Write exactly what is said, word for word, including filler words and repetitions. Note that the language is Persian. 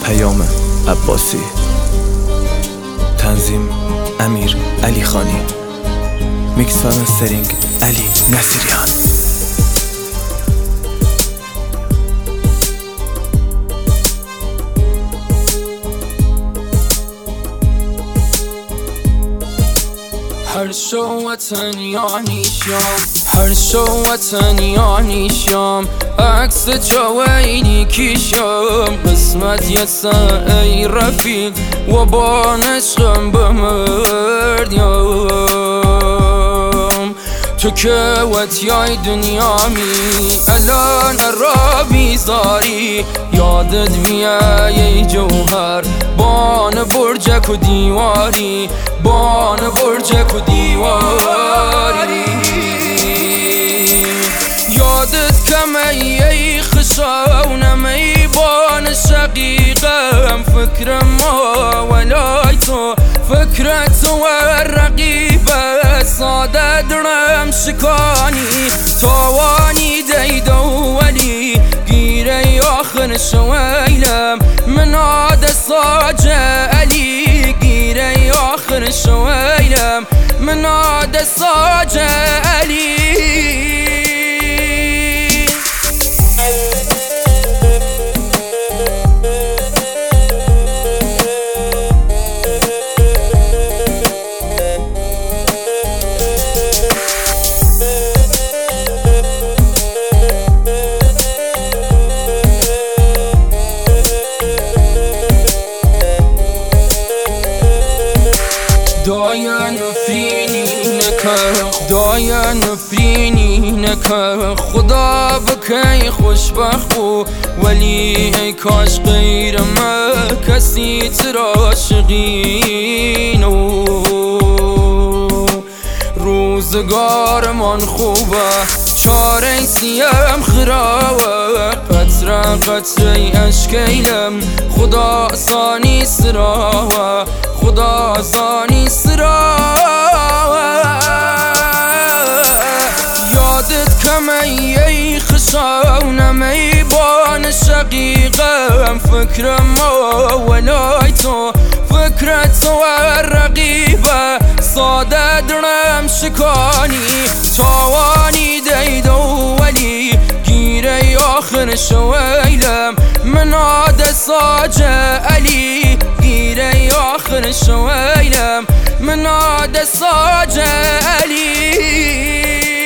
پیام عباسی. تنظیم امیر علی خانی. میکس و مسترینگ علی نصیریان. هر شو وطن یعنی شام، هر شو وطن یعنی شام، عکس جوینی کشم، قسمت یسا ای رفیق و با نشقم بمردیم. تو که وطیای دنیامی الان را بیزاری، یادت میای ای جوهر بان برجک و دیواری، بان برجک و دیواری. یادت کمه ای خشاونم ای بان شقیقم، فکرم ما ولای تو فکرت و رقیبه، ساده درم شکانی توانی دیدو ولی گیره آخر شویلم مناد ساج علی، گیره آخر شویلم مناد ساج علی. دایا نفرینی نکن، دایا نفرینی نکن، خدا بکی خوشبخت بو ولی ای کاش غیر ما کسی تر عاشقینو. روزگارمان خوبه چاره سیم خراوه، قطره قطره اشکیلم خدا آسانی سراوه، خدا آسانی سراوه. یادت کمه ای خشاونم ای بان شقیقم، فکرم ما ولای تو فکرت و رقیبه، ساده درم شکانی توانی دیدو ولی گیره آخر شویلم مناد ساج علی، گیره آخر شویلم مناد ساج علی.